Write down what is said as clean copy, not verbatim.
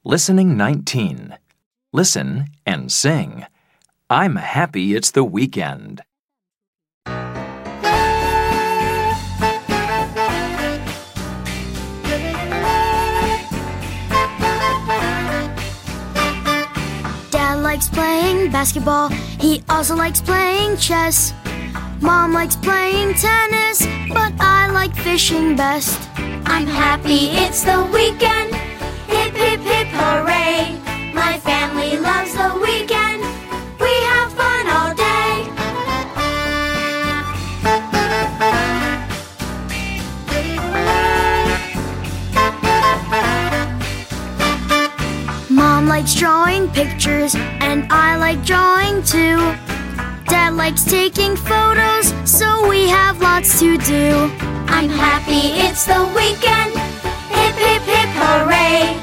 Listening 19. Listen and sing. I'm happy it's the weekend. Dad likes playing basketball. He also likes playing chess. Mom likes playing tennis, but I like fishing best. I'm happy it's the weekend. Hip, hip, hip, hooray. My family loves the weekend. We have fun all day. Mom likes drawing pictures, and I like drawing too. Dad likes taking photos, so we have lots to do. I'm happy it's the weekend. Hip, hip, hip, hooray.